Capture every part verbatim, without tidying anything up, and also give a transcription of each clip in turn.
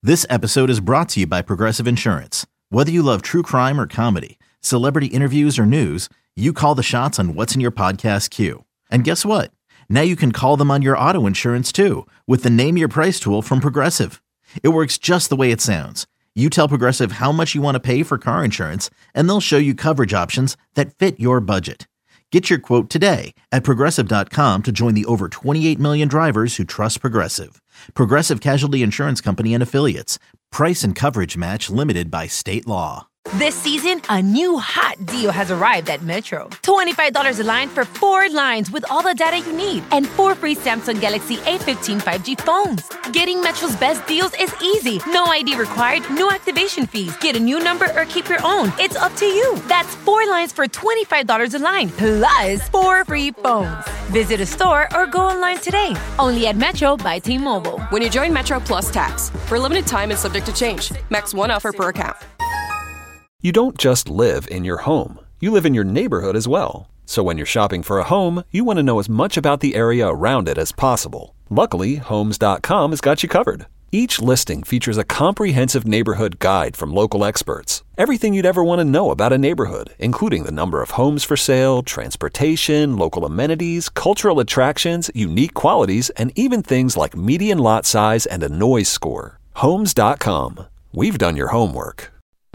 This episode is brought to you by Progressive Insurance. Whether you love true crime or comedy, celebrity interviews or news, you call the shots on what's in your podcast queue. And guess what? Now you can call them on your auto insurance too with the Name Your Price tool from Progressive. It works just the way it sounds. You tell Progressive how much you want to pay for car insurance, and they'll show you coverage options that fit your budget. Get your quote today at Progressive dot com to join the over twenty-eight million drivers who trust Progressive. Progressive Casualty Insurance Company and Affiliates. Price and coverage match limited by state law. This season, a new hot deal has arrived at Metro. twenty-five dollars a line for four lines with all the data you need and four free Samsung Galaxy A fifteen five G phones. Getting Metro's best deals is easy. No I D required, no activation fees. Get a new number or keep your own. It's up to you. That's four lines for twenty-five dollars a line, plus four free phones. Visit a store or go online today. Only at Metro by T-Mobile. When you join Metro Plus Tax, for a limited time and subject to change. Max one offer per account. You don't just live in your home. You live in your neighborhood as well. So when you're shopping for a home, you want to know as much about the area around it as possible. Luckily, Homes dot com has got you covered. Each listing features a comprehensive neighborhood guide from local experts. Everything you'd ever want to know about a neighborhood, including the number of homes for sale, transportation, local amenities, cultural attractions, unique qualities, and even things like median lot size and a noise score. Homes dot com. We've done your homework.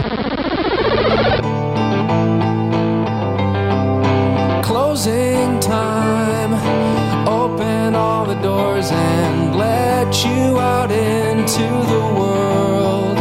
Closing time. Open all the doors and let you out into the world.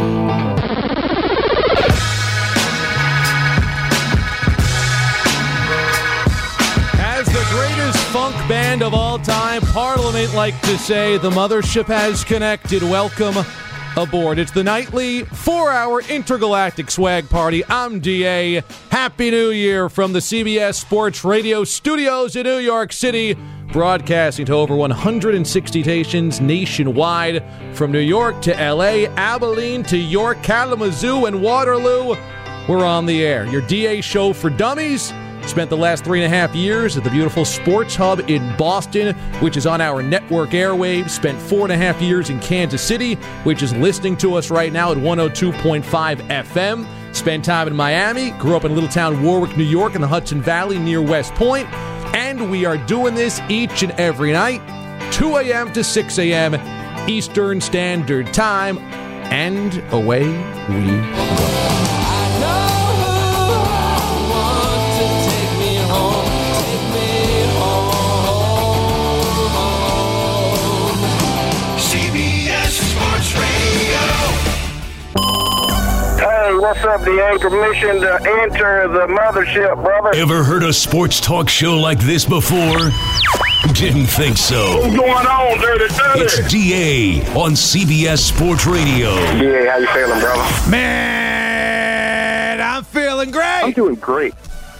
As the greatest funk band of all time, Parliament like to say, the mothership has connected. Welcome aboard. It's the nightly four-hour intergalactic swag party. I'm D A. Happy New Year from the C B S Sports Radio studios in New York City, broadcasting to over one hundred sixty stations nationwide, from New York to L A, Abilene to York, Kalamazoo, and Waterloo. We're on the air. Your D A show for dummies. Spent the last three and a half years at the beautiful Sports Hub in Boston, which is on our network airwaves. Spent four and a half years in Kansas City, which is listening to us right now at one oh two point five F M. Spent time in Miami. Grew up in little town Warwick, New York, in the Hudson Valley near West Point. And we are doing this each and every night, two a.m. to six a.m. Eastern Standard Time. And away we go. What's up, D A? Permission to enter the mothership, brother. Ever heard a sports talk show like this before? Didn't think so. What's going on, Dirty Dirty? It's D A on C B S Sports Radio. D A, how you feeling, brother? Man, I'm feeling great. I'm doing great.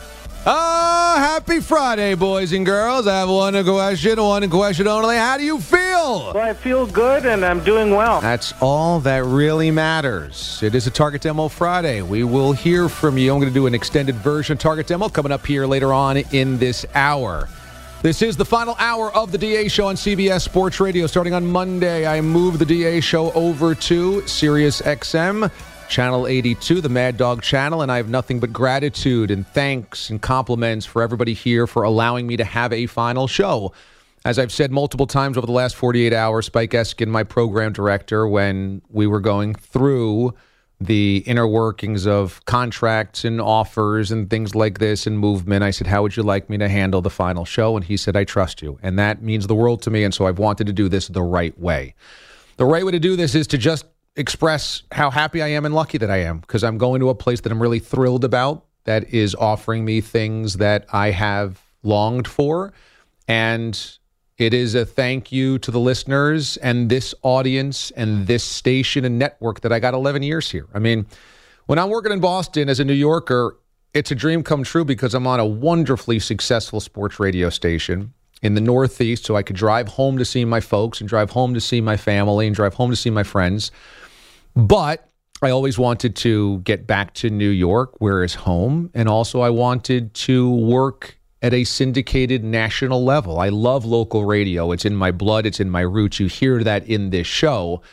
Oh, happy Friday, boys and girls. I have one question, one question only. How do you feel? Well, I feel good, and I'm doing well. That's all that really matters. It is a Target Demo Friday. We will hear from you. I'm going to do an extended version of Target Demo coming up here later on in this hour. This is the final hour of the D A Show on C B S Sports Radio. Starting on Monday, I moved the D A Show over to Sirius X M. Channel eighty-two, the Mad Dog channel, and I have nothing but gratitude and thanks and compliments for everybody here for allowing me to have a final show. As I've said multiple times over the last forty-eight hours, Spike Eskin, my program director, when we were going through the inner workings of contracts and offers and things like this and movement, I said, how would you like me to handle the final show? And he said, I trust you. And that means the world to me, and so I've wanted to do this the right way. The right way to do this is to just express how happy I am and lucky that I am, because I'm going to a place that I'm really thrilled about, that is offering me things that I have longed for. And it is a thank you to the listeners and this audience and this station and network that I got eleven years here. I mean, when I'm working in Boston as a New Yorker, it's a dream come true because I'm on a wonderfully successful sports radio station in the Northeast, so I could drive home to see my folks and drive home to see my family and drive home to see my friends. But I always wanted to get back to New York, where is home, and also I wanted to work at a syndicated national level. I love local radio. It's in my blood. It's in my roots. You hear that in this show.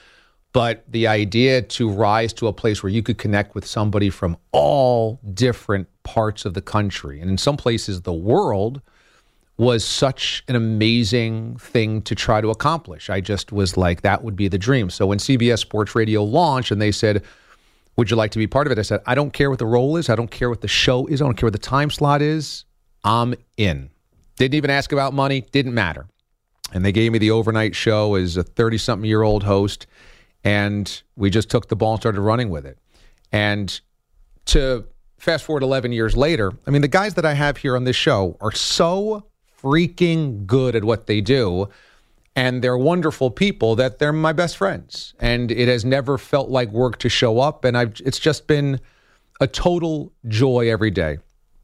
But the idea to rise to a place where you could connect with somebody from all different parts of the country and in some places the world was such an amazing thing to try to accomplish. I just was like, that would be the dream. So when C B S Sports Radio launched and they said, would you like to be part of it? I said, I don't care what the role is. I don't care what the show is. I don't care what the time slot is. I'm in. Didn't even ask about money. Didn't matter. And they gave me the overnight show as a thirty-something-year-old host. And we just took the ball and started running with it. And to fast forward eleven years later, I mean, the guys that I have here on this show are so freaking good at what they do. And they're wonderful people that they're my best friends. And it has never felt like work to show up. And I've, it's just been a total joy every day.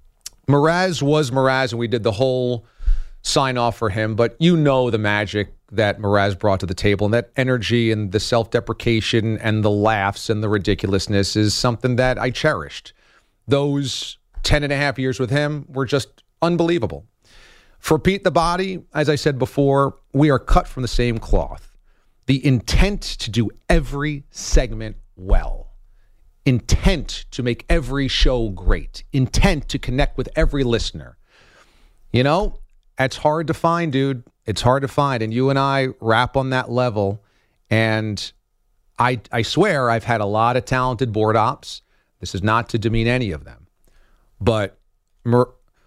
Mraz was Mraz, and we did the whole sign off for him. But you know the magic that Mraz brought to the table, and that energy and the self-deprecation and the laughs and the ridiculousness is something that I cherished. Those ten and a half years with him were just unbelievable. For Pete the Body, as I said before, we are cut from the same cloth. The intent to do every segment well. Intent to make every show great. Intent to connect with every listener. You know, it's hard to find, dude. It's hard to find. And you and I rap on that level. And I I swear I've had a lot of talented board ops. This is not to demean any of them. But Mir-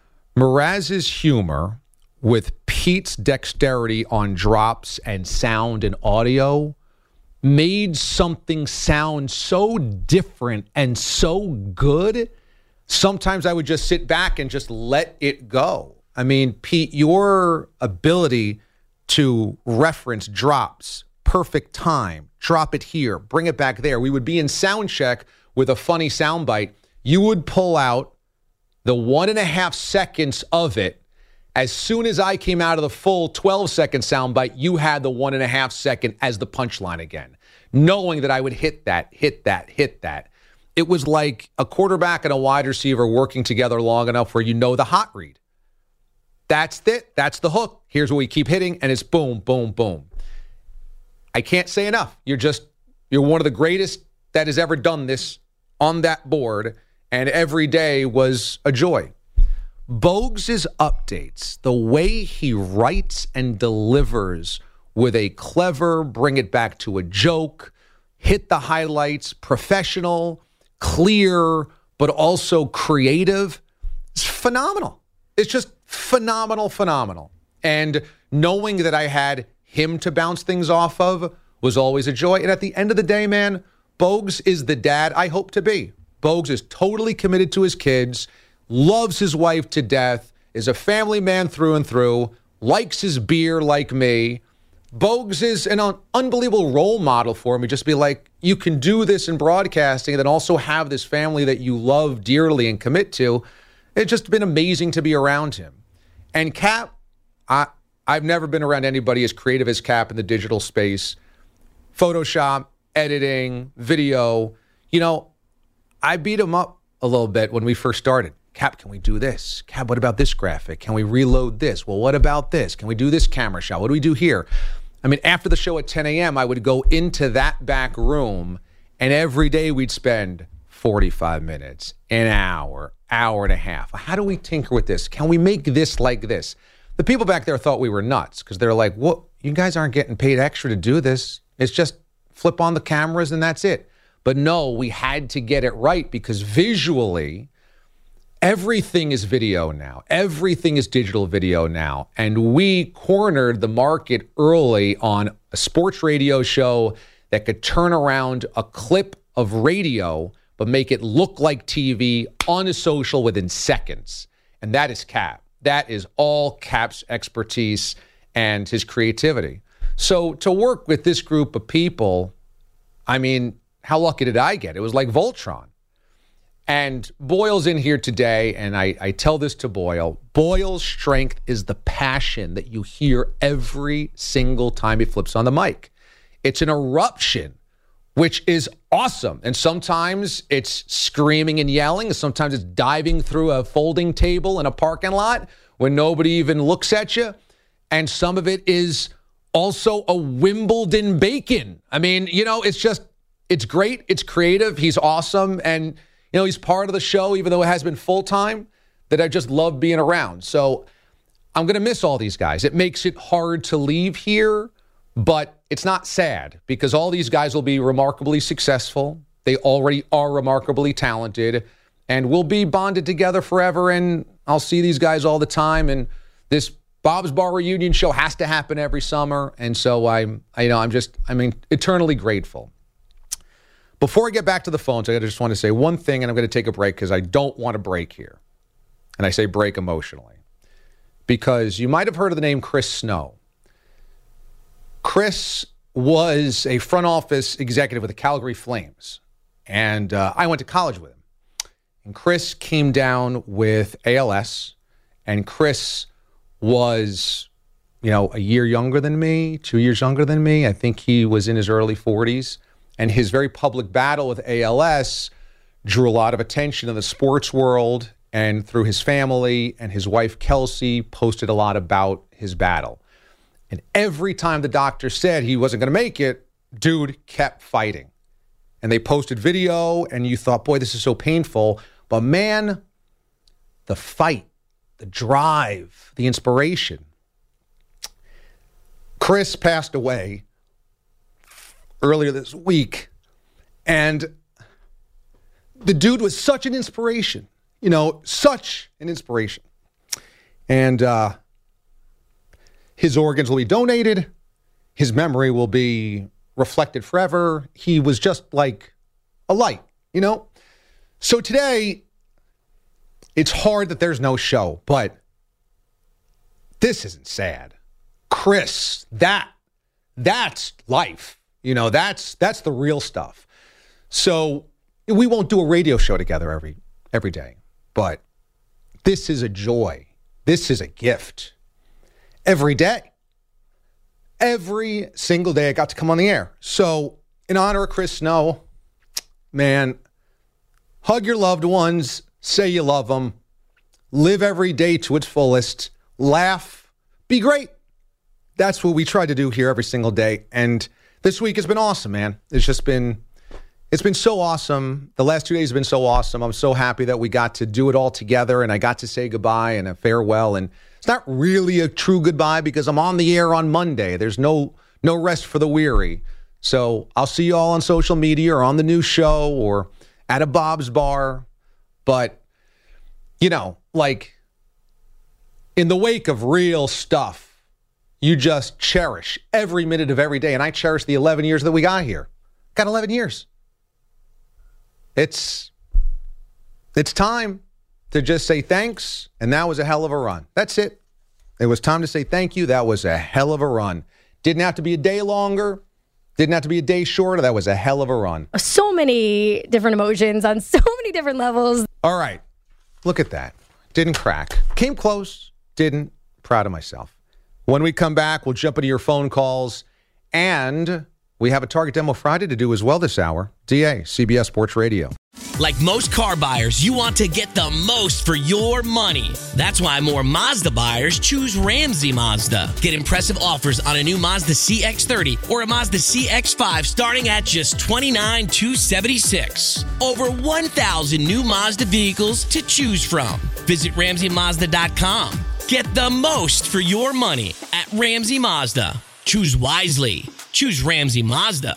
Mraz's humor with Pete's dexterity on drops and sound and audio made something sound so different and so good. Sometimes I would just sit back and just let it go. I mean, Pete, your ability to reference drops, perfect time, drop it here, bring it back there. We would be in sound check with a funny soundbite. You would pull out the one and a half seconds of it. As soon as I came out of the full twelve second soundbite, you had the one and a half second as the punchline again, knowing that I would hit that, hit that, hit that. It was like a quarterback and a wide receiver working together long enough where you know the hot read. That's it. That's the hook. Here's what we keep hitting, and it's boom, boom, boom. I can't say enough. You're just, you're one of the greatest that has ever done this on that board, and every day was a joy. Bogues' updates, the way he writes and delivers with a clever, bring it back to a joke, hit the highlights, professional, clear, but also creative, it's phenomenal. It's just phenomenal, phenomenal. And knowing that I had him to bounce things off of was always a joy. And at the end of the day, man, Bogues is the dad I hope to be. Bogues is totally committed to his kids, loves his wife to death, is a family man through and through, likes his beer like me. Bogues is an un- unbelievable role model for me. Just be like, you can do this in broadcasting and then also have this family that you love dearly and commit to. It's just been amazing to be around him. And Cap, I, I've never been around anybody as creative as Cap in the digital space. Photoshop, editing, video. You know, I beat him up a little bit when we first started. Cap, can we do this? Cap, what about this graphic? Can we reload this? Well, what about this? Can we do this camera shot? What do we do here? I mean, after the show at ten a.m., I would go into that back room, and every day we'd spend forty-five minutes, an hour, hour and a half. How do we tinker with this? Can we make this like this? The people back there thought we were nuts because they're like, what? You guys aren't getting paid extra to do this. It's just flip on the cameras and that's it. But no, we had to get it right because visually, everything is video now. Everything is digital video now. And we cornered the market early on a sports radio show that could turn around a clip of radio but make it look like T V on a social within seconds. And that is Cap. That is all Cap's expertise and his creativity. So to work with this group of people, I mean, how lucky did I get? It was like Voltron. And Boyle's in here today, and I, I tell this to Boyle. Boyle's strength is the passion that you hear every single time he flips on the mic. It's an eruption, which is awesome. And sometimes it's screaming and yelling. Sometimes it's diving through a folding table in a parking lot when nobody even looks at you. And some of it is also a Wimbledon bacon. I mean, you know, it's just, it's great. It's creative. He's awesome. And, you know, he's part of the show, even though it has been full-time, that I just love being around. So I'm going to miss all these guys. It makes it hard to leave here, but it's not sad because all these guys will be remarkably successful. They already are remarkably talented, and we'll be bonded together forever, and I'll see these guys all the time. And this Bob's Bar reunion show has to happen every summer, and so I'm, I, you know, I'm just, I mean, eternally grateful. Before I get back to the phones, I just want to say one thing, and I'm going to take a break because I don't want to break here. And I say break emotionally because you might have heard of the name Chris Snow. Chris was a front office executive with the Calgary Flames, and uh, I went to college with him. And Chris came down with A L S, and Chris was, you know, a year younger than me, two years younger than me. I think he was in his early forties. And his very public battle with A L S drew a lot of attention in the sports world, and through his family, and his wife, Kelsey, posted a lot about his battle. And every time the doctor said he wasn't going to make it, dude kept fighting. And they posted video, and you thought, boy, this is so painful. But man, the fight, the drive, the inspiration. Chris passed away earlier this week, and the dude was such an inspiration, you know, such an inspiration. And uh, his organs will be donated. His memory will be reflected forever. He was just like a light, you know? So today, it's hard that there's no show, but this isn't sad. Chris, that, that's life. You know, that's that's the real stuff. So we won't do a radio show together every every day, but this is a joy. This is a gift. Every day. Every single day I got to come on the air. So in honor of Chris Snow, man, hug your loved ones, say you love them, live every day to its fullest, laugh, be great. That's what we try to do here every single day. And this week has been awesome, man. It's just been, it's been so awesome. The last two days have been so awesome. I'm so happy that we got to do it all together, and I got to say goodbye and a farewell. And it's not really a true goodbye because I'm on the air on Monday. There's no no rest for the weary. So I'll see you all on social media or on the new show or at a Bob's Bar. But, you know, like in the wake of real stuff, you just cherish every minute of every day. And I cherish the eleven years that we got here. Got eleven years. It's, it's time to just say thanks. And that was a hell of a run. That's it. It was time to say thank you. That was a hell of a run. Didn't have to be a day longer. Didn't have to be a day shorter. That was a hell of a run. So many different emotions on so many different levels. All right. Look at that. Didn't crack. Came close. Didn't. Proud of myself. When we come back, we'll jump into your phone calls, and we have a Target Demo Friday to do as well this hour. D A, C B S Sports Radio. Like most car buyers, you want to get the most for your money. That's why more Mazda buyers choose Ramsey Mazda. Get impressive offers on a new Mazda C X thirty or a Mazda C X five starting at just twenty-nine thousand two hundred seventy-six dollars. Over one thousand new Mazda vehicles to choose from. Visit Ramsey Mazda dot com. Get the most for your money at Ramsey Mazda. Choose wisely. Choose Ramsey Mazda.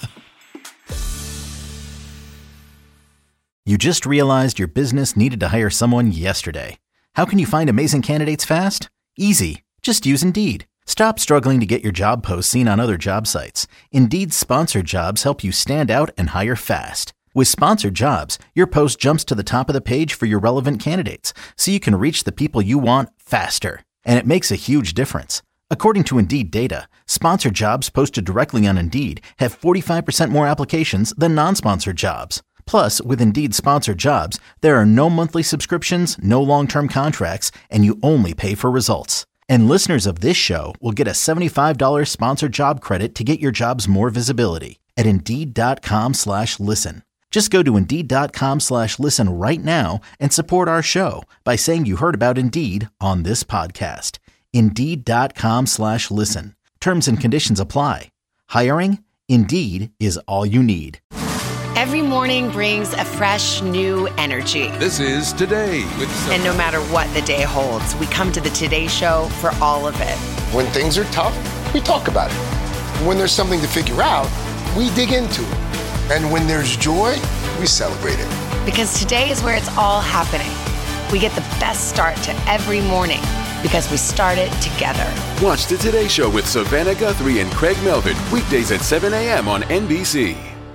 You just realized your business needed to hire someone yesterday. How can you find amazing candidates fast? Easy. Just use Indeed. Stop struggling to get your job posts seen on other job sites. Indeed's sponsored jobs help you stand out and hire fast. With sponsored jobs, your post jumps to the top of the page for your relevant candidates, so you can reach the people you want faster. And it makes a huge difference. According to Indeed data, sponsored jobs posted directly on Indeed have forty-five percent more applications than non-sponsored jobs. Plus, with Indeed sponsored jobs, there are no monthly subscriptions, no long-term contracts, and you only pay for results. And listeners of this show will get a seventy-five dollars sponsored job credit to get your jobs more visibility at Indeed.com slash listen. Just go to Indeed.com slash listen right now and support our show by saying you heard about Indeed on this podcast. Indeed.com slash listen. Terms and conditions apply. Hiring? Indeed is all you need. Every morning brings a fresh, new energy. This is Today with Sophie. And no matter what the day holds, we come to the Today Show for all of it. When things are tough, we talk about it. When there's something to figure out, we dig into it. And when there's joy, we celebrate it. Because today is where it's all happening. We get the best start to every morning because we start it together. Watch the Today Show with Savannah Guthrie and Craig Melvin, weekdays at seven a.m. on N B C.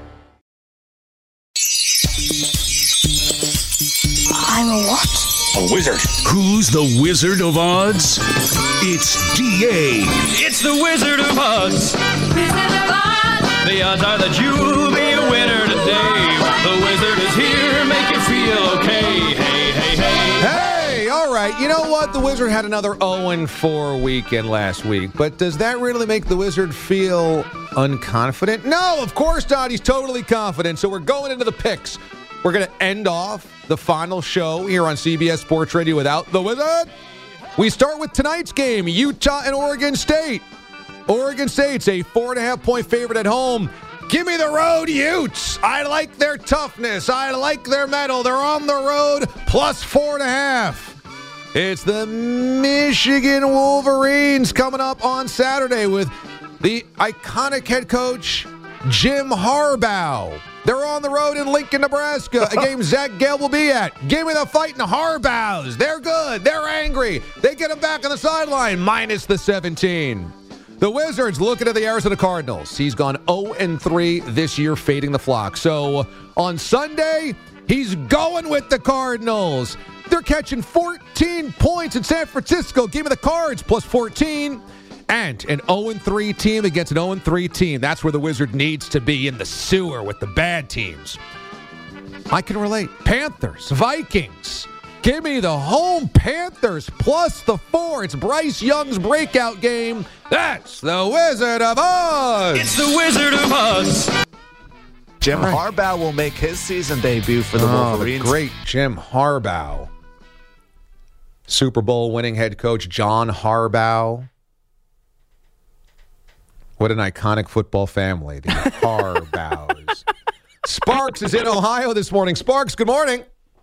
I'm a what? A wizard. Who's the Wizard of Odds? It's D A. It's the Wizard of Odds. Wizard of Odds. The odds are that you'll be a winner today. The Wizard is here, make you feel okay. Hey, hey, hey. Hey, all right. You know what? The Wizard had another oh and four weekend last week. But does that really make the Wizard feel unconfident? No, of course not. He's totally confident. So we're going into the picks. We're going to end off the final show here on C B S Sports Radio without the Wizard. We start with tonight's game, Utah and Oregon State. Oregon State's a four and a half point favorite at home. Give me the road, Utes. I like their toughness. I like their mettle. They're on the road, plus four and a half. It's the Michigan Wolverines coming up on Saturday with the iconic head coach, Jim Harbaugh. They're on the road in Lincoln, Nebraska, a game Zach Gale will be at. Give me the fighting Harbaughs. They're good. They're angry. They get them back on the sideline, minus the seventeen. The Wizards looking at the Arizona Cardinals. He's gone oh and three this year, fading the flock. So on Sunday, he's going with the Cardinals. They're catching fourteen points in San Francisco. Give me the Cards, plus fourteen. And an oh and three team against an oh and three team. That's where the Wizard needs to be, in the sewer with the bad teams. I can relate. Panthers, Vikings. Give me the home Panthers plus the four. It's Bryce Young's breakout game. That's the Wizard of Oz. It's the Wizard of Oz. Jim right. Harbaugh will make his season debut for the oh, Wolverines. The great Jim Harbaugh. Super Bowl winning head coach John Harbaugh. What an iconic football family, the Harbaughs. Sparks is in Ohio this morning. Sparks, good morning.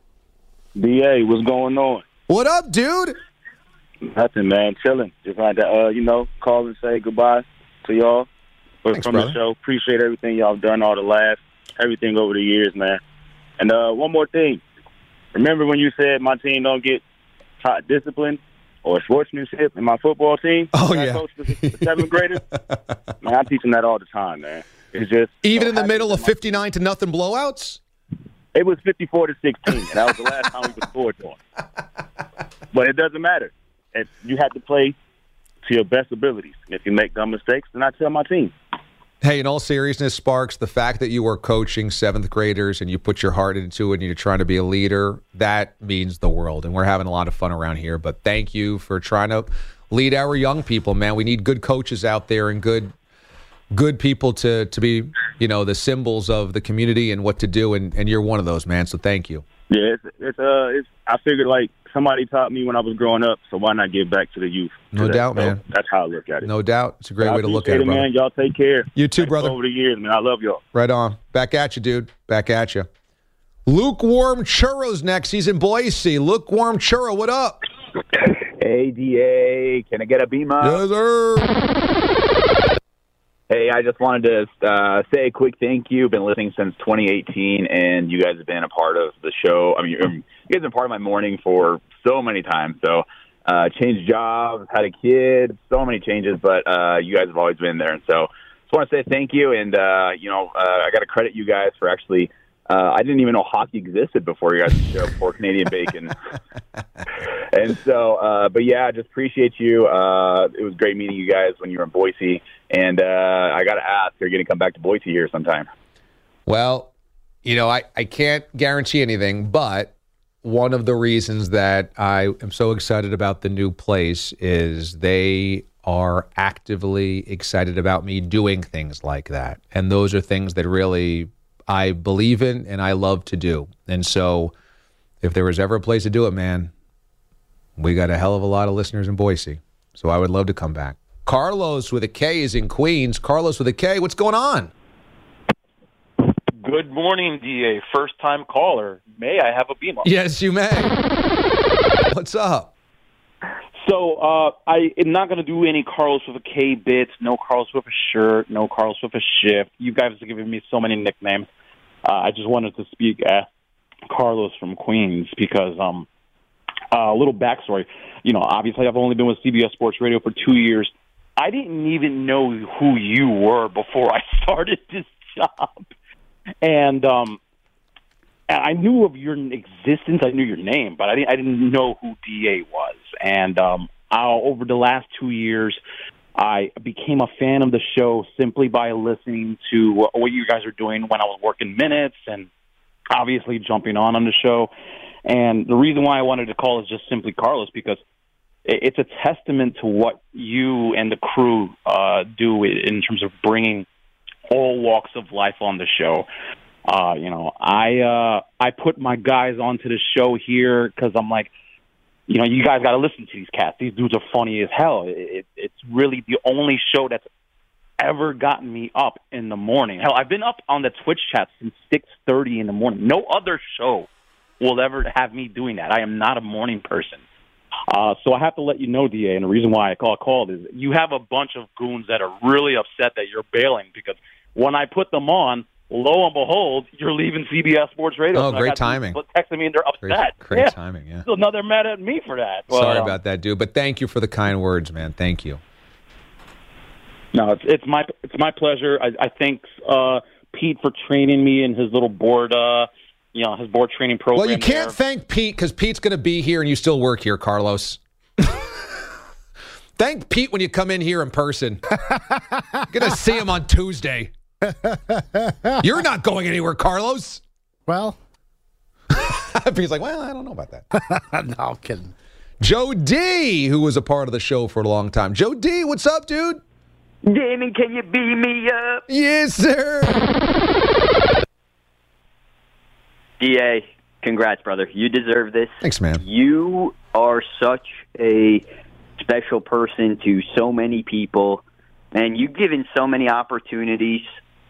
D A, what's going on? What up, dude? Nothing, man. Chilling. Just had to, uh, you know, call and say goodbye to y'all. But Thanks, from brother. the show, appreciate everything y'all have done, all the laughs, everything over the years, man. And uh, one more thing. Remember when you said my team don't get taught discipline or sportsmanship in my football team? Oh, yeah. I coach the, the seventh graders. Man, I teach them that all the time, man. It's just even in the middle of fifty-nine to nothing blowouts. It was fifty-four to sixteen. And that was the last time we were scored on. But it doesn't matter. If you have to play to your best abilities. And if you make dumb mistakes, then I tell my team. Hey, in all seriousness, Sparks, the fact that you are coaching seventh graders and you put your heart into it and you're trying to be a leader, that means the world. And we're having a lot of fun around here. But thank you for trying to lead our young people, man. We need good coaches out there and good good people to, to be, you know, the symbols of the community and what to do. And, and you're one of those, man. So thank you. Yeah, it's, it's, uh, it's, I figured, like, somebody taught me when I was growing up, so why not give back to the youth? No that? doubt, so man. That's how I look at it. No doubt. It's a great I way to look at it, it, brother. man. Y'all take care. You too, Thanks brother. Over the years, man. I love y'all. Right on. Back at you, dude. Back at you. Lukewarm Churro's next. He's in Boise. Lukewarm Churro, what up? Hey, D A. Can I get a beam up? Yes, sir. Hey, I just wanted to uh, say a quick thank you. Been listening since twenty eighteen, and you guys have been a part of the show. I mean, you guys have been part of my morning for so many times. So, uh, changed jobs, had a kid, so many changes, but uh, you guys have always been there. And so, just want to say thank you. And, uh, you know, uh, I got to credit you guys for actually, uh, I didn't even know hockey existed before you guys show, before Canadian Bacon. And so, uh, but yeah, I just appreciate you. Uh, it was great meeting you guys when you were in Boise. And uh, I got to ask, are you going to come back to Boise here sometime? Well, you know, I, I can't guarantee anything, but one of the reasons that I am so excited about the new place is they are actively excited about me doing things like that. And those are things that really I believe in and I love to do. And so if there was ever a place to do it, man, we got a hell of a lot of listeners in Boise. So I would love to come back. Carlos with a K is in Queens. Carlos with a K, what's going on? Good morning, D A. First-time caller. May I have a beam up? Yes, you may. What's up? So uh, I am not going to do any Carlos with a K bits, no Carlos with a shirt, no Carlos with a shift. You guys have given me so many nicknames. Uh, I just wanted to speak as Carlos from Queens because um, uh, a little backstory. You know, obviously I've only been with C B S Sports Radio for two years. I didn't even know who you were before I started this job. And um, I knew of your existence. I knew your name, but I didn't, I didn't know who D A was. And um, I'll, over the last two years, I became a fan of the show simply by listening to what you guys are doing when I was working minutes and obviously jumping on on the show. And the reason why I wanted to call is just simply Carlos, because it's a testament to what you and the crew uh, do in terms of bringing all walks of life on the show. Uh, you know, I uh, I put my guys onto the show here because I'm like, you know, you guys got to listen to these cats. These dudes are funny as hell. It, it, it's really the only show that's ever gotten me up in the morning. Hell, I've been up on the Twitch chat since six thirty in the morning. No other show will ever have me doing that. I am not a morning person. Uh, so I have to let you know, D A, and the reason why I call called is you have a bunch of goons that are really upset that you're bailing because when I put them on, lo and behold, you're leaving C B S Sports Radio. Oh, so great timing. Texting me and they're upset. Great, great yeah. timing, yeah. So now they're mad at me for that. Sorry well, about that, dude, but thank you for the kind words, man. Thank you. No, it's it's my it's my pleasure. I, I thank uh, Pete for training me in his little board, uh, you know, his board training program. Well, you can't there. thank Pete because Pete's going to be here and you still work here, Carlos. Thank Pete when you come in here in person. You're going to see him on Tuesday. You're not going anywhere, Carlos. Well, Pete's like, well, I don't know about that. No, I'm kidding. Joe D, who was a part of the show for a long time. Joe D, what's up, dude? Damon, can you beam me up? Yes, sir. D A, congrats, brother. You deserve this. Thanks, man. You are such a special person to so many people, and you've given so many opportunities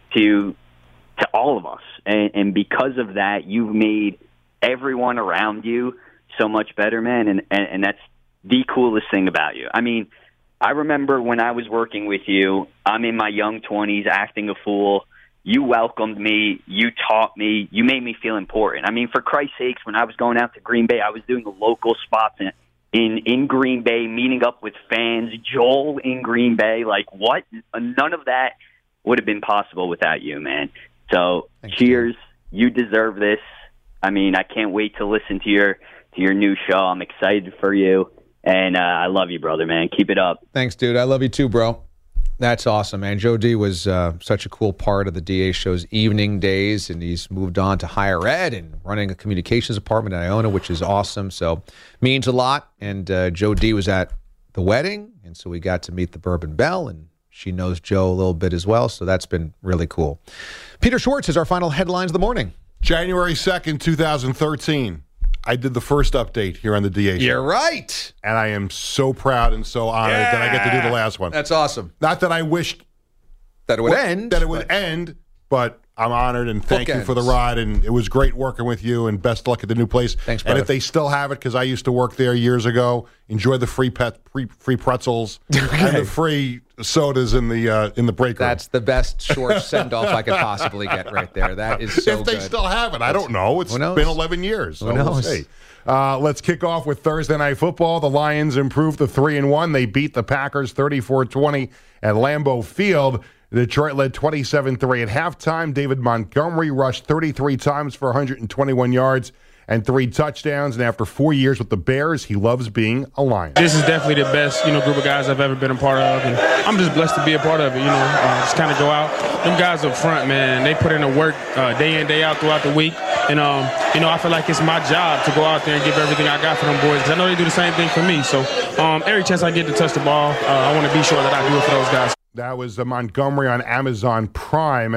to to all of us. And, and because of that, you've made everyone around you so much better, man. And, and, and that's the coolest thing about you. I mean, I remember when I was working with you, I'm in my young twenties acting a fool. You welcomed me. You taught me. You made me feel important. I mean, for Christ's sakes, when I was going out to Green Bay, I was doing the local spots in, in, in Green Bay, meeting up with fans. Joel in Green Bay. Like, what? None of that would have been possible without you, man. So, Thanks, cheers. Man. You deserve this. I mean, I can't wait to listen to your to your new show. I'm excited for you. And uh, I love you, brother, man. Keep it up. Thanks, dude. I love you too, bro. That's awesome, man. Joe D was uh, such a cool part of the D A show's evening days, and he's moved on to higher ed and running a communications department at Iona, which is awesome. So means a lot. And uh, Joe D was at the wedding, and so we got to meet the Bourbon Belle, and she knows Joe a little bit as well. So that's been really cool. Peter Schwartz is our final headlines of the morning. January second, twenty thirteen. I did the first update here on the D A show. You're right. And I am so proud and so honored yeah. that I get to do the last one. That's awesome. Not that I wished that it would end. That it would but end, but I'm honored and thank you ends. for the ride. And it was great working with you, and best luck at the new place. Thanks, brother. And if they still have it, because I used to work there years ago, enjoy the free pet, free, free pretzels okay. and the free sodas in the uh, in the break room. That's the best short send-off I could possibly get right there. That is so If they good. still have it, I don't know. It's been eleven years. So Who knows? We'll see. Uh, let's kick off with Thursday Night Football. The Lions improved to three and one. They beat the Packers thirty-four twenty at Lambeau Field. Detroit led twenty-seven three at halftime. David Montgomery rushed thirty-three times for one hundred twenty-one yards and three touchdowns. And after four years with the Bears, he loves being a Lion. This is definitely the best, you know, group of guys I've ever been a part of, and I'm just blessed to be a part of it. You know, uh, just kind of go out. Them guys up front, man, they put in the work uh, day in, day out throughout the week, and um, you know, I feel like it's my job to go out there and give everything I got for them boys, because I know they do the same thing for me. So um, every chance I get to touch the ball, uh, I want to be sure that I do it for those guys. That was uh, Montgomery on Amazon Prime.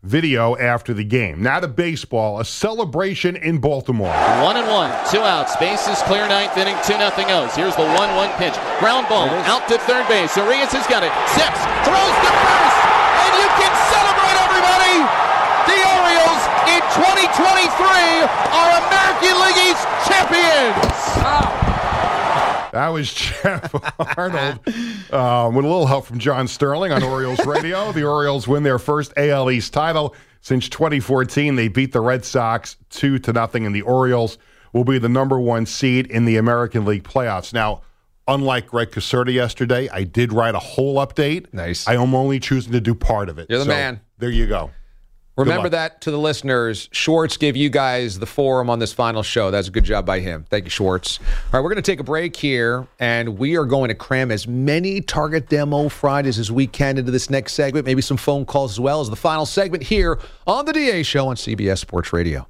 video after the game. Now to baseball, a celebration in Baltimore. One and one, two outs. Base is clear, ninth inning, two nothing O's. Here's the one one pitch. Ground ball out to third base. Arias has got it. Six, throws to first, and you can celebrate, everybody! The Orioles in twenty twenty-three are American League East champions! Wow. That was Jeff Arnold um, with a little help from John Sterling on Orioles Radio. The Orioles win their first A L East title since twenty fourteen. They beat the Red Sox two to nothing, and the Orioles will be the number one seed in the American League playoffs. Now, unlike Greg Caserta yesterday, I did write a whole update. Nice. I am only choosing to do part of it. You're the So, man. There you go. Remember that to the listeners. Schwartz gave you guys the forum on this final show. That's a good job by him. Thank you, Schwartz. All right, we're going to take a break here, and we are going to cram as many Target Demo Fridays as we can into this next segment, maybe some phone calls as well as the final segment here on the D A Show on C B S Sports Radio.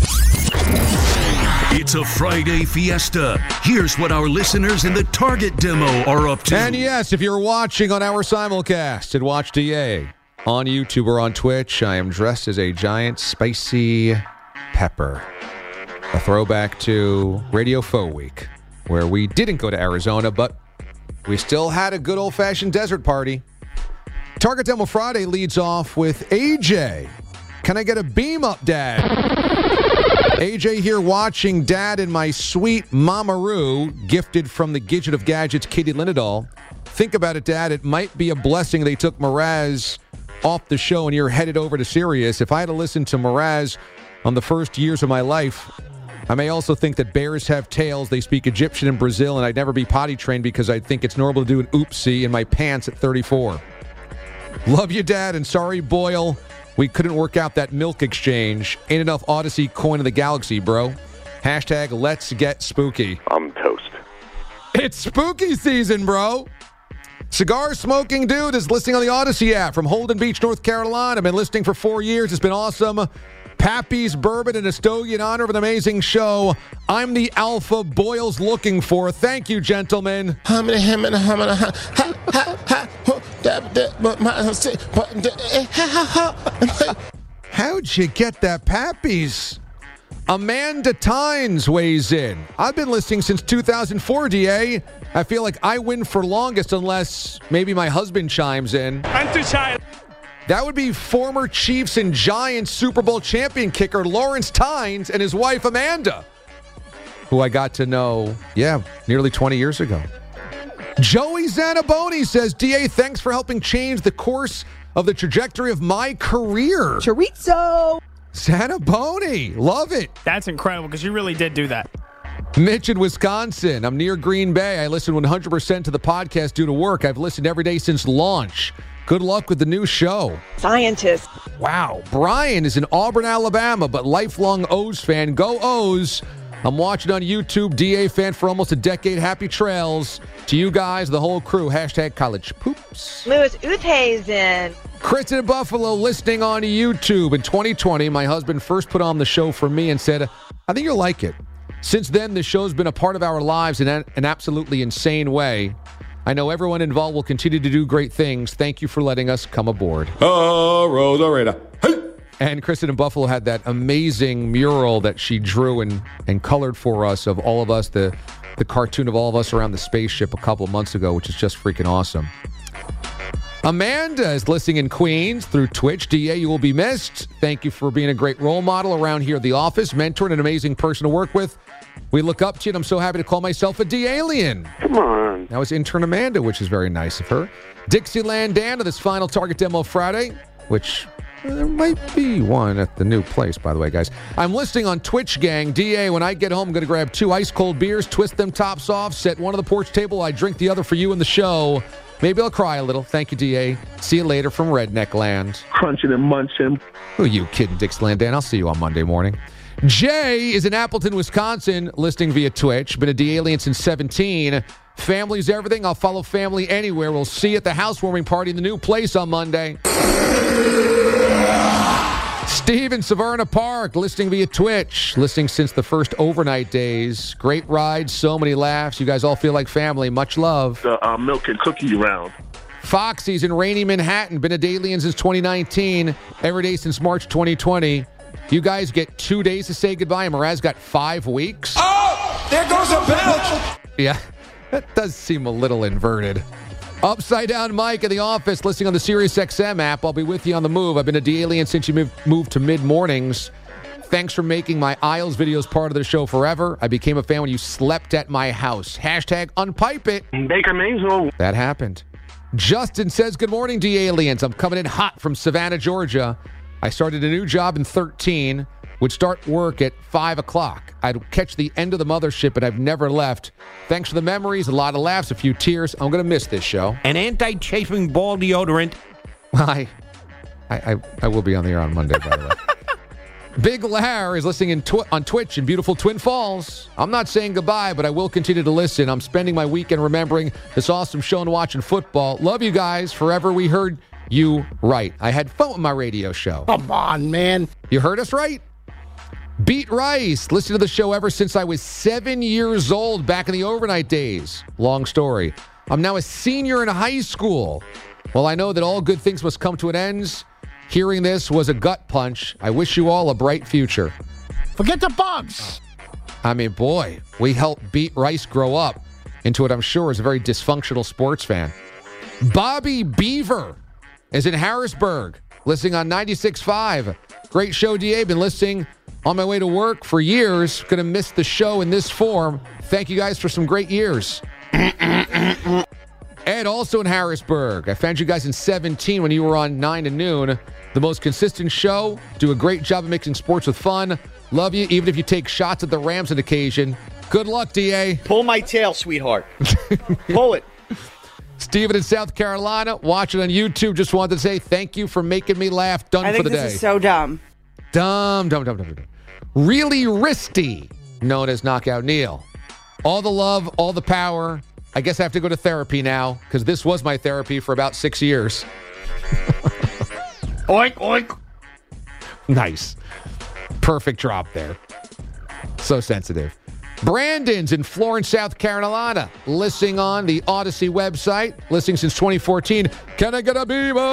It's a Friday fiesta. Here's what our listeners in the Target Demo are up to. And yes, if you're watching on our simulcast at Watch D A, on YouTube or on Twitch, I am dressed as a giant spicy pepper. A throwback to Radio Faux Week, where we didn't go to Arizona, but we still had a good old-fashioned desert party. Target Demo Friday leads off with A J. Can I get a beam up, Dad? A J here watching Dad and my sweet Mamaroo, gifted from the Gidget of Gadgets, Katie Lindahl. Think about it, Dad. It might be a blessing they took Mraz off the show and you're headed over to Sirius. If I had to listen to Mraz on the first years of my life, I may also think that bears have tails. They speak Egyptian in Brazil, and I'd never be potty trained because I think it's normal to do an oopsie in my pants at thirty-four. Love you, Dad, and sorry, Boyle. We couldn't work out that milk exchange. Ain't enough Odyssey coin of the galaxy, bro. Hashtag let's get spooky. I'm toast. It's spooky season, bro. Cigar smoking dude is listening on the Odyssey app from Holden Beach, North Carolina. I've been listening for four years. It's been awesome. Pappy's Bourbon and a Stogie in honor of an amazing show. I'm the alpha Boyle's looking for. Thank you, gentlemen. How'd you get that, Pappy's? Amanda Tynes weighs in. I've been listening since two thousand four, D A. I feel like I win for longest unless maybe my husband chimes in. I'm too shy. That would be former Chiefs and Giants Super Bowl champion kicker Lawrence Tynes and his wife Amanda, who I got to know, yeah, nearly twenty years ago. Joey Zanaboni says, D A, thanks for helping change the course of the trajectory of my career. Chorizo! Zanaboni, love it. That's incredible because you really did do that. Mitch in Wisconsin. I'm near Green Bay. I listen one hundred percent to the podcast due to work. I've listened every day since launch. Good luck with the new show. Scientist. Wow. Brian is in Auburn, Alabama, but lifelong O's fan. Go O's. I'm watching on YouTube. D A fan for almost a decade. Happy trails to you guys, the whole crew. Hashtag college poops. Louis Oosthuizen. Chris in Buffalo listening on YouTube. In twenty twenty, my husband first put on the show for me and said, I think you'll like it. Since then, the show's been a part of our lives in an absolutely insane way. I know everyone involved will continue to do great things. Thank you for letting us come aboard. Oh, Rosarita. Hey! And Kristen in Buffalo had that amazing mural that she drew and, and colored for us of all of us, the, the cartoon of all of us around the spaceship a couple of months ago, which is just freaking awesome. Amanda is listening in Queens through Twitch. D A, you will be missed. Thank you for being a great role model around here at the office, mentor, and an amazing person to work with. We look up to you, and I'm so happy to call myself a D-alien. Come on. That was intern Amanda, which is very nice of her. Dixieland Dan of this final Target Demo Friday, which uh, there might be one at the new place, by the way, guys. I'm listening on Twitch, gang. D A, when I get home, I'm going to grab two ice-cold beers, twist them tops off, set one on the porch table. I drink the other for you in the show. Maybe I'll cry a little. Thank you, D A. See you later from Redneck Land. Crunching and munching. Who are you kidding, Dixieland Dan? I'll see you on Monday morning. Jay is in Appleton, Wisconsin, listening via Twitch. Been a D-alien since seventeen. Family's everything. I'll follow family anywhere. We'll see you at the housewarming party in the new place on Monday. Steve in Severna Park, listening via Twitch. Listening since the first overnight days. Great ride, so many laughs. You guys all feel like family. Much love. The uh, milk and cookie round. Foxy's in rainy Manhattan. Been a Dalian since twenty nineteen. Every day since March twenty twenty. You guys get two days to say goodbye, and Mraz got five weeks. Oh, there goes a belt. Yeah, that does seem a little inverted. Upside Down Mike in the office, listening on the Sirius X M app. I'll be with you on the move. I've been a D-Alien since you moved, moved to mid-mornings. Thanks for making my Isles videos part of the show forever. I became a fan when you slept at my house. Hashtag unpipe it. Baker Mayfield. That happened. Justin says, good morning, D-Aliens. I'm coming in hot from Savannah, Georgia. I started a new job in thirteen. Would start work at five o'clock. I'd catch the end of the mothership, and I've never left. Thanks for the memories, a lot of laughs, a few tears. I'm going to miss this show. An anti-chafing ball deodorant. I, I, I, I will be on the air on Monday, by the way. Big Lar is listening in tw- on Twitch in beautiful Twin Falls. I'm not saying goodbye, but I will continue to listen. I'm spending my weekend remembering this awesome show and watching football. Love you guys. Forever we heard you right. I had fun with my radio show. Come on, man. You heard us right? Beat Rice. Listen to the show ever since I was seven years old back in the overnight days. Long story. I'm now a senior in high school. Well, I know that all good things must come to an end. Hearing this was a gut punch. I wish you all a bright future. Forget the bugs. I mean, boy, we helped Beat Rice grow up into what I'm sure is a very dysfunctional sports fan. Bobby Beaver is in Harrisburg, listening on ninety-six point five. Great show, D A. Been listening on my way to work for years. Gonna miss the show in this form. Thank you guys for some great years. Ed, also in Harrisburg. I found you guys in seventeen when you were on nine to noon. The most consistent show. Do a great job of mixing sports with fun. Love you, even if you take shots at the Rams on occasion. Good luck, D A. Pull my tail, sweetheart. Pull it. Steven in South Carolina, watching on YouTube. Just wanted to say thank you for making me laugh. Done I for the think day. this is so dumb. Dumb, dumb, dumb, dumb, dumb. Really Risty, known as Knockout Neil. All the love, all the power. I guess I have to go to therapy now, because this was my therapy for about six years. Oink, oink. Nice. Perfect drop there. So sensitive. Brandon's in Florence, South Carolina, listening on the Odyssey website, listening since twenty fourteen. Can I get a beaver?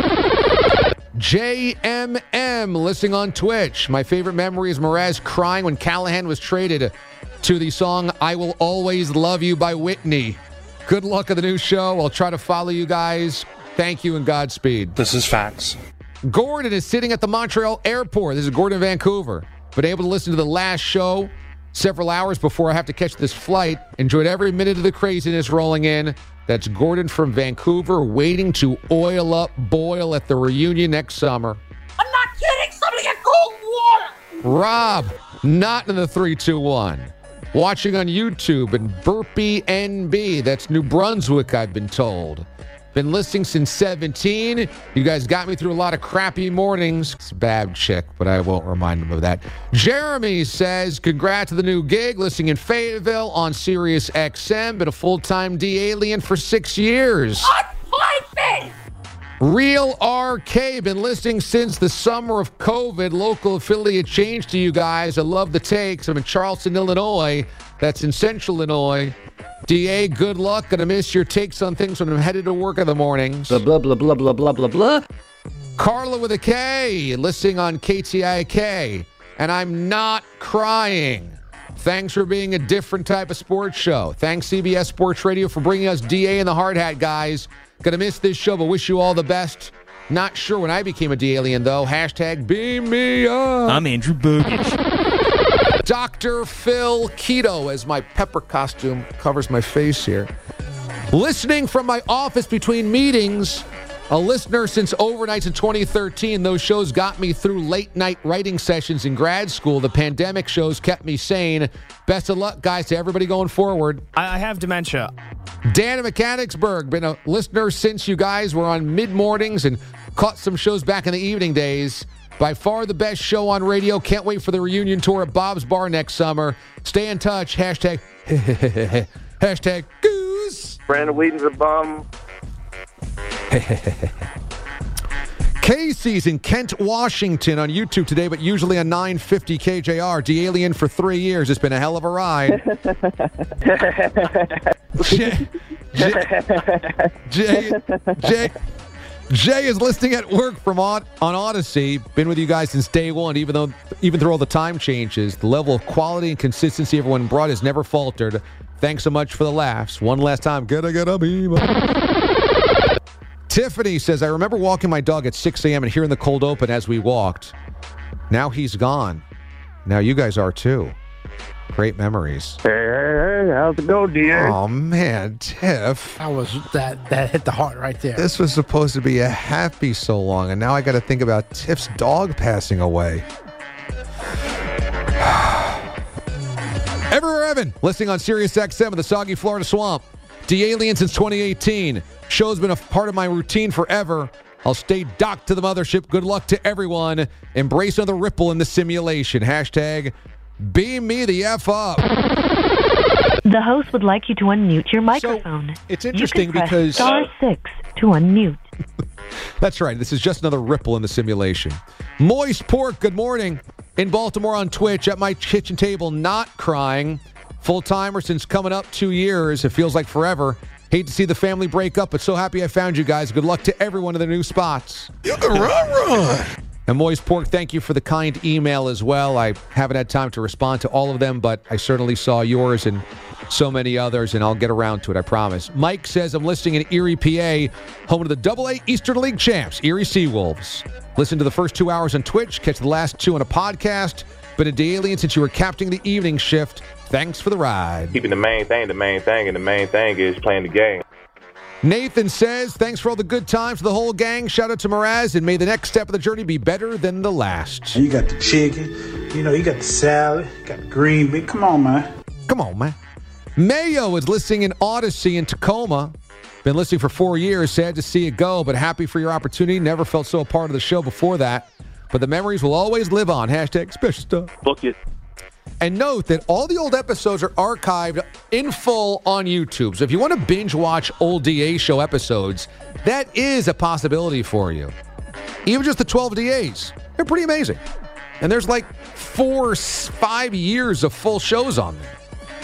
J M M, listening on Twitch. My favorite memory is Mraz crying when Callahan was traded to the song I Will Always Love You by Whitney. Good luck on the new show. I'll try to follow you guys. Thank you and Godspeed. This is facts. Gordon is sitting at the Montreal airport. This is Gordon in Vancouver. Been able to listen to the last show several hours before I have to catch this flight. Enjoyed every minute of the craziness rolling in. That's Gordon from Vancouver, waiting to oil up, boil at the reunion next summer. I'm not kidding. Somebody get cold water. Rob, not in the three two one. Watching on YouTube in Burpee, N B. That's New Brunswick, I've been told. Been listening since seventeen. You guys got me through a lot of crappy mornings. It's a bad chick, but I won't remind him of that. Jeremy says, congrats to the new gig. Listening in Fayetteville on Sirius X M. Been a full-time D-Alien for six years. Unpiping! Real R K, been listening since the summer of COVID. Local affiliate changed to you guys. I love the takes. I'm in Charleston, Illinois. That's in Central Illinois. D A, good luck. Gonna miss your takes on things when I'm headed to work in the mornings. Blah, blah, blah, blah, blah, blah, blah, blah. Carla with a K, listening on K T I K. And I'm not crying. Thanks for being a different type of sports show. Thanks, C B S Sports Radio, for bringing us D A and the Hard Hat guys. Gonna miss this show, but wish you all the best. Not sure when I became a D-Alien, though. Hashtag beam me up. I'm Andrew Bogut. Doctor Phil Keto, as my pepper costume covers my face here. Listening from my office between meetings. A listener since overnights in twenty thirteen. Those shows got me through late-night writing sessions in grad school. The pandemic shows kept me sane. Best of luck, guys, to everybody going forward. I, I have dementia. Dan in Mechanicsburg, been a listener since you guys were on mid-mornings and caught some shows back in the evening days. By far the best show on radio. Can't wait for the reunion tour at Bob's Bar next summer. Stay in touch. Hashtag, hashtag goose. Brandon Wheaton's a bum. Casey's in Kent, Washington on YouTube today, but usually on nine fifty K J R. D-Alien for three years. It's been a hell of a ride. Je- Jay, Jay, Jay is listening at work from on, on Odyssey. Been with you guys since day one, even though even through all the time changes. The level of quality and consistency everyone brought has never faltered. Thanks so much for the laughs. One last time. Gotta get a beam. Tiffany says, I remember walking my dog at six a.m. and hearing the cold open as we walked. Now he's gone. Now you guys are too. Great memories. Hey, hey, hey, how's it going, dear? Oh, man, Tiff. That was that that hit the heart right there. This was supposed to be a happy so long, and now I got to think about Tiff's dog passing away. Everywhere Evan, listening on Sirius X M in the soggy Florida swamp. D-Alien since twenty eighteen. Show's been a part of my routine forever. I'll stay docked to the mothership. Good luck to everyone. Embrace another ripple in the simulation. Hashtag beam me the F up. The host would like you to unmute your microphone. So, it's interesting you can press because... star six to unmute. That's right. This is just another ripple in the simulation. Moist Pork, good morning. In Baltimore on Twitch, at my kitchen table, not crying. Full-timer since coming up two years. It feels like forever. Hate to see the family break up, but so happy I found you guys. Good luck to everyone in the new spots. You can run, run. And Moist Pork, thank you for the kind email as well. I haven't had time to respond to all of them, but I certainly saw yours and so many others, and I'll get around to it, I promise. Mike says, I'm listening in Erie, P A, home to the double A Eastern League champs, Erie Seawolves. Listen to the first two hours on Twitch, catch the last two on a podcast. Been a D-Alien since you were captaining the evening shift. Thanks for the ride. Keeping the main thing the main thing, and the main thing is playing the game. Nathan says, thanks for all the good times for the whole gang. Shout out to Mraz, and may the next step of the journey be better than the last. You got the chicken, you know, you got the salad, you got the green bean. Come on, man. Come on, man. Mayo is listening in Odyssey in Tacoma. Been listening for four years. Sad to see it go, but happy for your opportunity. Never felt so a part of the show before that. But the memories will always live on. Hashtag special stuff. Book it. And note that all the old episodes are archived in full on YouTube. So if you want to binge watch old D A show episodes, that is a possibility for you. Even just the twelve D As. They're pretty amazing. And there's like four, five years of full shows on there.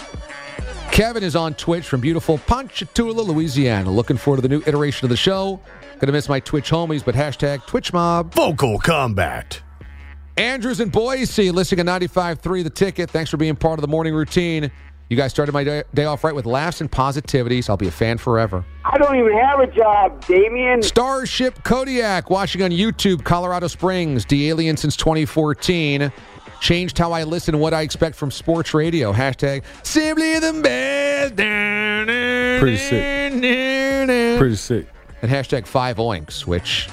Kevin is on Twitch from beautiful Ponchatoula, Louisiana. Looking forward to the new iteration of the show. Gonna miss my Twitch homies, but hashtag Twitch Mob. Vocal combat. Andrews in Boise, listening at ninety-five point three The Ticket. Thanks for being part of the morning routine. You guys started my day, day off right with laughs and positivities. I'll be a fan forever. I don't even have a job, Damien. Starship Kodiak, watching on YouTube, Colorado Springs. D-Alien since twenty fourteen. Changed how I listen and what I expect from sports radio. Hashtag simply the best. Pretty sick. Pretty sick. And hashtag five oinks, which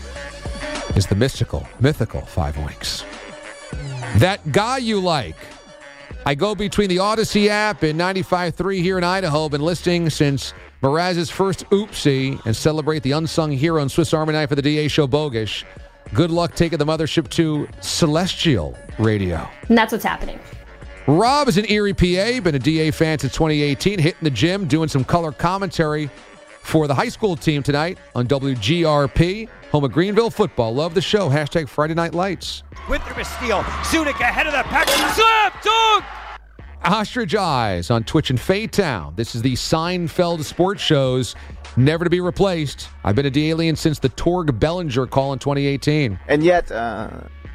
is the mystical, mythical five oinks. That guy you like. I go between the Odyssey app and ninety-five point three here in Idaho. Been listening since Mraz's first oopsie and celebrate the unsung hero and Swiss Army knife of the D A show, Bogish. Good luck taking the mothership to Celestial Radio. And that's what's happening. Rob is in Erie, P A. Been a D A fan since twenty eighteen. Hitting the gym, doing some color commentary for the high school team tonight on W G R P. Home of Greenville football. Love the show. Hashtag Friday Night Lights. Winthrop is steal. Zunic ahead of the pack. Slap dunk! Ostrich Eyes on Twitch in Faytown. This is the Seinfeld sports shows, never to be replaced. I've been a D-Alien since the Torg Bellinger call in twenty eighteen. And yet, uh...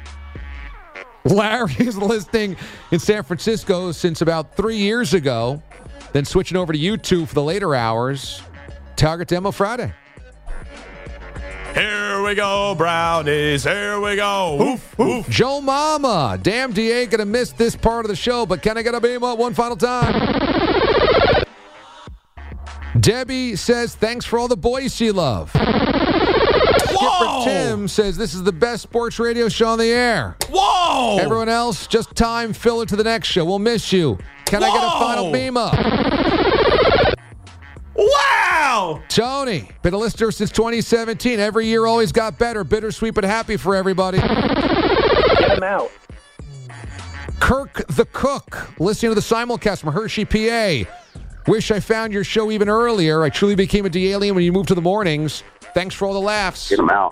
Larry is listening in San Francisco since about three years ago, then switching over to YouTube for the later hours. Target Demo Friday. Here we go, Brownies. Here we go. Oof, oof. Joe Mama. Damn, D A gonna miss this part of the show, but can I get a beam up one final time? Debbie says, thanks for all the Boise love. Skipper Tim says, this is the best sports radio show on the air. Whoa! Everyone else, just time filler to the next show. We'll miss you. Can Whoa! I get a final beam up? Wow! Tony, been a listener since twenty seventeen. Every year always got better. Bittersweet but happy for everybody. Get him out. Kirk the Cook, listening to the simulcast from Hershey, P A. Wish I found your show even earlier. I truly became a D-Alien when you moved to the mornings. Thanks for all the laughs. Get him out.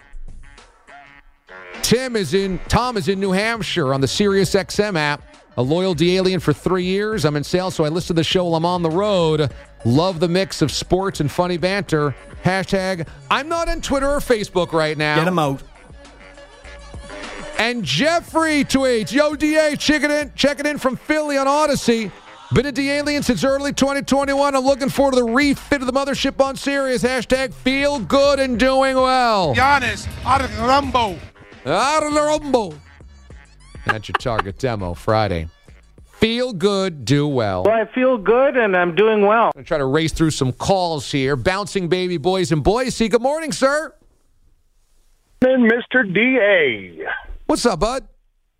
Tim is in, Tom is in New Hampshire on the Sirius X M app. A loyal D-Alien for three years. I'm in sales, so I listen to the show while I'm on the road. Love the mix of sports and funny banter. Hashtag, I'm not on Twitter or Facebook right now. Get him out. And Jeffrey tweets, yo, D A, checking in, checking in from Philly on Odyssey. Been a D-Alien since early twenty twenty-one. I'm looking forward to the refit of the mothership on Sirius. Hashtag, feel good and doing well. Giannis, out of the rumbo. Out of the rumbo. That's your Target Demo Friday. Feel good, do well. Well, I feel good, and I'm doing well. I'm going to try to race through some calls here. Bouncing Baby Boys and Boise. Good morning, sir. And Mister D A. What's up, bud?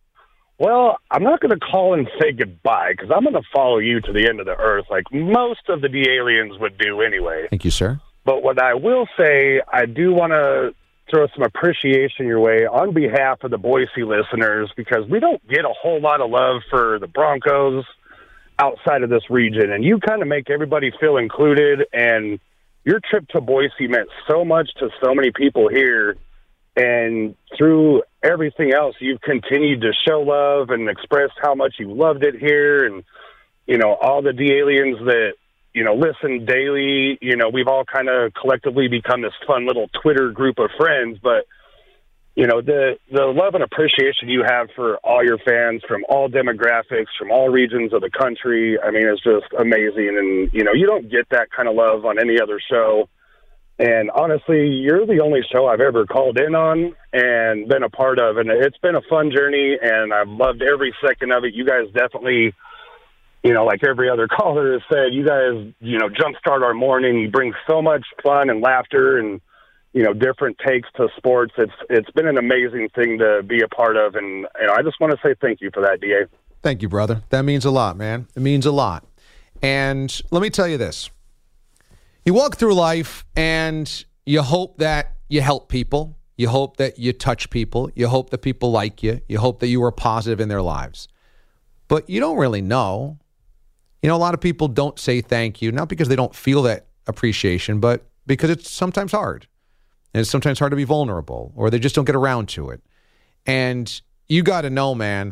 Well, I'm not going to call and say goodbye because I'm going to follow you to the end of the earth like most of the D-aliens would do anyway. Thank you, sir. But what I will say, I do want to throw some appreciation your way on behalf of the Boise listeners because we don't get a whole lot of love for the Broncos outside of this region. And you kind of make everybody feel included. And your trip to Boise meant so much to so many people here. And through everything else, you've continued to show love and express how much you loved it here. And, you know, all the D-aliens that, you know, listen daily, you know, we've all kind of collectively become this fun little Twitter group of friends. But, you know, the, the love and appreciation you have for all your fans from all demographics, from all regions of the country, I mean, it's just amazing. And, you know, you don't get that kind of love on any other show. And honestly, you're the only show I've ever called in on and been a part of. And it's been a fun journey, and I've loved every second of it. You guys definitely, you know, like every other caller has said, you guys, you know, jumpstart our morning. You bring so much fun and laughter and, you know, different takes to sports. It's It's been an amazing thing to be a part of. And, and I just want to say thank you for that, D A. Thank you, brother. That means a lot, man. It means a lot. And let me tell you this. You walk through life and you hope that you help people. You hope that you touch people. You hope that people like you. You hope that you are positive in their lives. But you don't really know. You know, a lot of people don't say thank you, not because they don't feel that appreciation, but because it's sometimes hard. And it's sometimes hard to be vulnerable, or they just don't get around to it. And you got to know, man,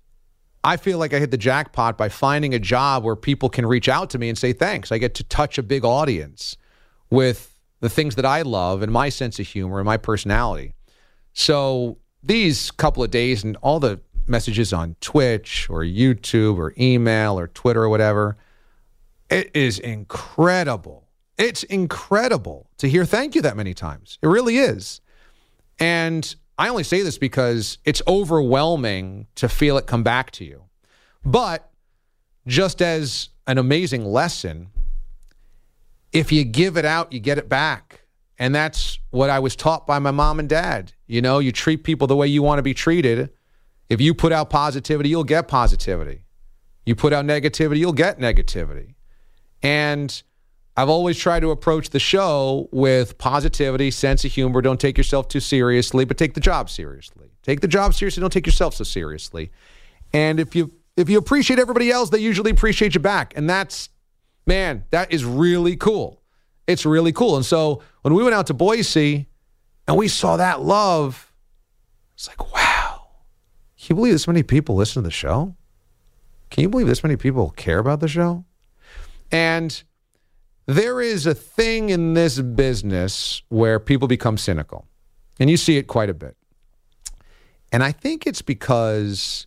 I feel like I hit the jackpot by finding a job where people can reach out to me and say thanks. I get to touch a big audience with the things that I love and my sense of humor and my personality. So these couple of days and all the messages on Twitch or YouTube or email or Twitter or whatever, it is incredible. It's incredible to hear thank you that many times. It really is. And I only say this because it's overwhelming to feel it come back to you. But just as an amazing lesson, if you give it out, you get it back. And that's what I was taught by my mom and dad. You know, you treat people the way you want to be treated. If you put out positivity, you'll get positivity. You put out negativity, you'll get negativity. And I've always tried to approach the show with positivity, sense of humor. Don't take yourself too seriously, but take the job seriously. Take the job seriously. Don't take yourself so seriously. And if you if you appreciate everybody else, they usually appreciate you back. And that's, man, that is really cool. It's really cool. And so when we went out to Boise and we saw that love, it's like, wow. Can you believe this many people listen to the show? Can you believe this many people care about the show? And there is a thing in this business where people become cynical, and you see it quite a bit. And I think it's because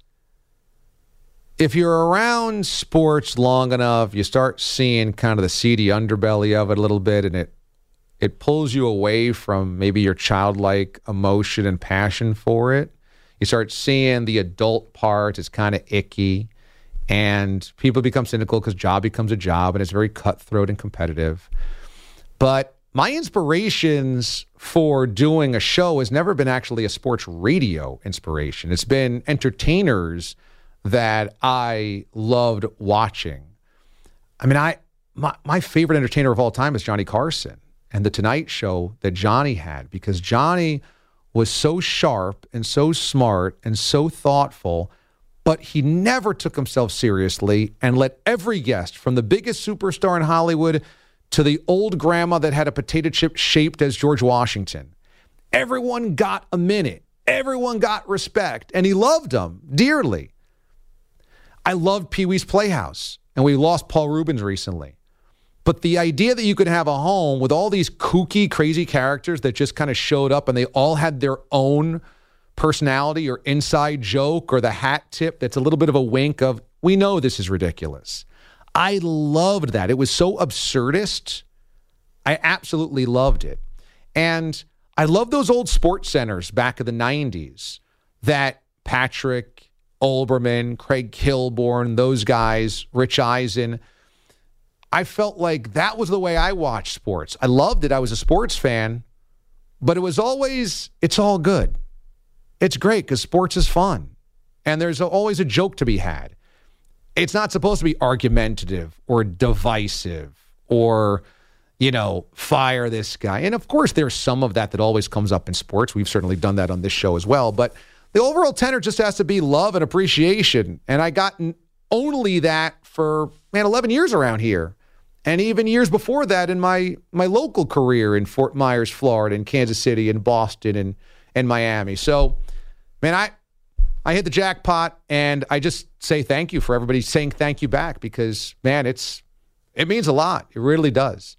if you're around sports long enough, you start seeing kind of the seedy underbelly of it a little bit, and it it pulls you away from maybe your childlike emotion and passion for it. You start seeing the adult part is kind of icky. And people become cynical because job becomes a job, and it's very cutthroat and competitive. But my inspirations for doing a show has never been actually a sports radio inspiration. It's been entertainers that I loved watching. I mean, I my, my favorite entertainer of all time is Johnny Carson and The Tonight Show that Johnny had, because Johnny was so sharp and so smart and so thoughtful, but he never took himself seriously and let every guest, from the biggest superstar in Hollywood to the old grandma that had a potato chip shaped as George Washington, everyone got a minute. Everyone got respect, and he loved them dearly. I loved Pee-wee's Playhouse, and we lost Paul Rubens recently. But the idea that you could have a home with all these kooky, crazy characters that just kind of showed up and they all had their own personality or inside joke or the hat tip that's a little bit of a wink of, we know this is ridiculous. I loved that. It was so absurdist. I absolutely loved it. And I love those old sports centers back in the nineties that Patrick, Olbermann, Craig Kilborn, those guys, Rich Eisen. I felt like that was the way I watched sports. I loved it. I was a sports fan, but it was always, it's all good. It's great because sports is fun. And there's always a joke to be had. It's not supposed to be argumentative or divisive or, you know, fire this guy. And of course, there's some of that that always comes up in sports. We've certainly done that on this show as well. But the overall tenor just has to be love and appreciation. And I got only that for, man, eleven years around here. And even years before that in my my local career in Fort Myers, Florida, in Kansas City, in Boston, and, and Miami. So, man, I I hit the jackpot, and I just say thank you for everybody saying thank you back because, man, it's it means a lot. It really does.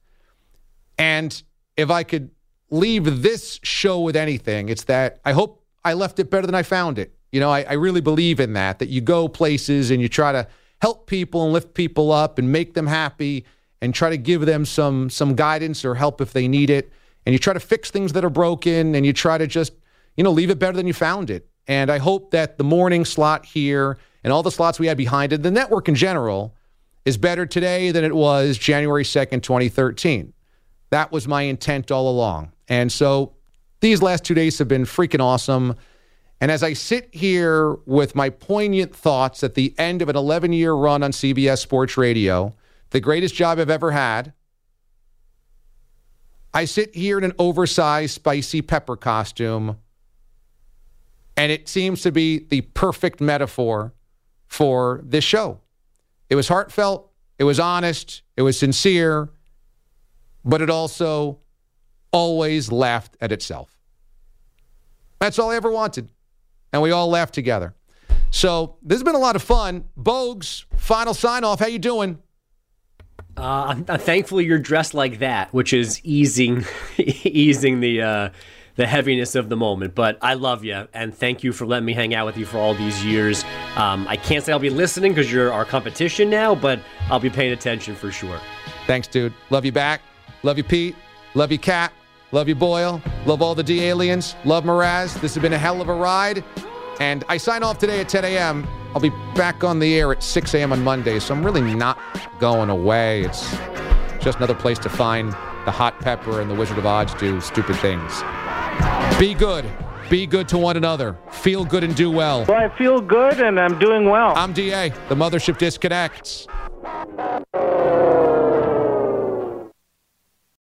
And if I could leave this show with anything, it's that I hope I left it better than I found it. You know, I, I really believe in that, that you go places and you try to help people and lift people up and make them happy and try to give them some some guidance or help if they need it. And you try to fix things that are broken and you try to just, you know, leave it better than you found it. And I hope that the morning slot here and all the slots we had behind it, the network in general, is better today than it was January second, twenty thirteen. That was my intent all along. And so these last two days have been freaking awesome. And as I sit here with my poignant thoughts at the end of an eleven-year run on C B S Sports Radio, the greatest job I've ever had, I sit here in an oversized, spicy pepper costume, and it seems to be the perfect metaphor for this show. It was heartfelt, it was honest, it was sincere, but it also always laughed at itself. That's all I ever wanted. And we all laughed together. So this has been a lot of fun. Bogues, final sign-off. How you doing? Uh, I'm, uh, thankfully, you're dressed like that, which is easing easing the uh, the heaviness of the moment. But I love you, and thank you for letting me hang out with you for all these years. Um, I can't say I'll be listening because you're our competition now, but I'll be paying attention for sure. Thanks, dude. Love you back. Love you, Pete. Love you, Cat. Love you, Boyle. Love all the D-aliens. Love Mraz. This has been a hell of a ride. And I sign off today at ten a.m. I'll be back on the air at six a.m. on Monday, so I'm really not going away. It's just another place to find the hot pepper and the Wizard of Oz do stupid things. Be good. Be good to one another. Feel good and do well. Well, I feel good and I'm doing well. I'm D A. The Mothership disconnects.